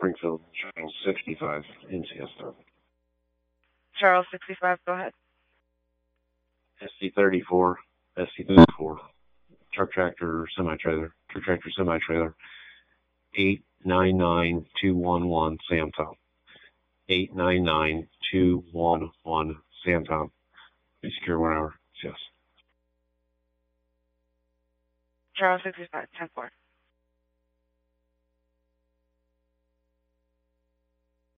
Springfield, Charles 65 in Siesta. Charles 65, go ahead. SC34, SC34, truck tractor semi-trailer, 899-211 Samtown. 899-211 Samtown. Be secure 1 hour. Yes. Charles 65, 10-4.